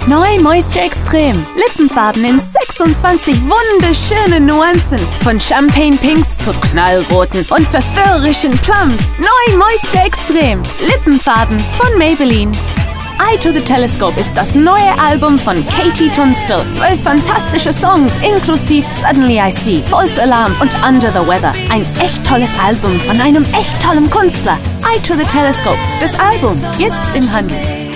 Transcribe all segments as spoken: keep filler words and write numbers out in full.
Neu Moisture Extrem. Lippenfarben in sechsundzwanzig wunderschönen Nuancen. Von Champagne Pinks zu knallroten und verführerischen Plums. Neu Moisture Extrem. Lippenfarben von Maybelline. Eye to the Telescope ist das neue Album von Katie Tunstall. Zwölf fantastische Songs inklusive Suddenly I See, False Alarm und Under the Weather. Ein echt tolles Album von einem echt tollen Künstler. Eye to the Telescope, das Album, jetzt im Handel.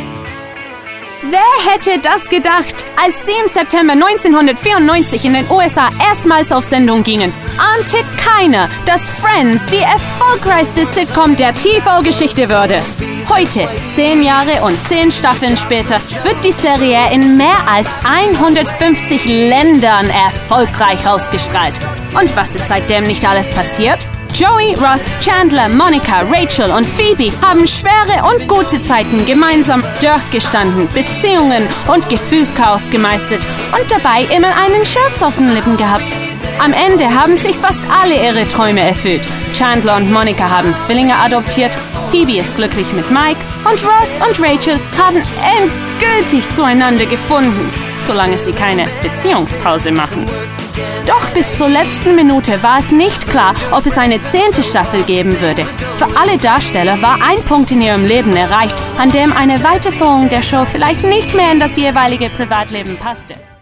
Wer hätte das gedacht, als sie im September neunzehnhundertvierundneunzig in den U S A erstmals auf Sendung gingen, ahnte keiner, dass Friends die erfolgreichste Sitcom der T V-Geschichte würde. Heute, zehn Jahre und zehn Staffeln später, wird die Serie in mehr als hundertfünfzig Ländern erfolgreich ausgestrahlt. Und was ist seitdem nicht alles passiert? Joey, Ross, Chandler, Monica, Rachel und Phoebe haben schwere und gute Zeiten gemeinsam durchgestanden, Beziehungen und Gefühlschaos gemeistert und dabei immer einen Scherz auf den Lippen gehabt. Am Ende haben sich fast alle ihre Träume erfüllt. Chandler und Monica haben Zwillinge adoptiert, Phoebe ist glücklich mit Mike und Ross und Rachel haben endgültig zueinander gefunden, solange sie keine Beziehungspause machen. Doch bis zur letzten Minute war es nicht klar, ob es eine zehnte Staffel geben würde. Für alle Darsteller war ein Punkt in ihrem Leben erreicht, an dem eine Weiterführung der Show vielleicht nicht mehr in das jeweilige Privatleben passte.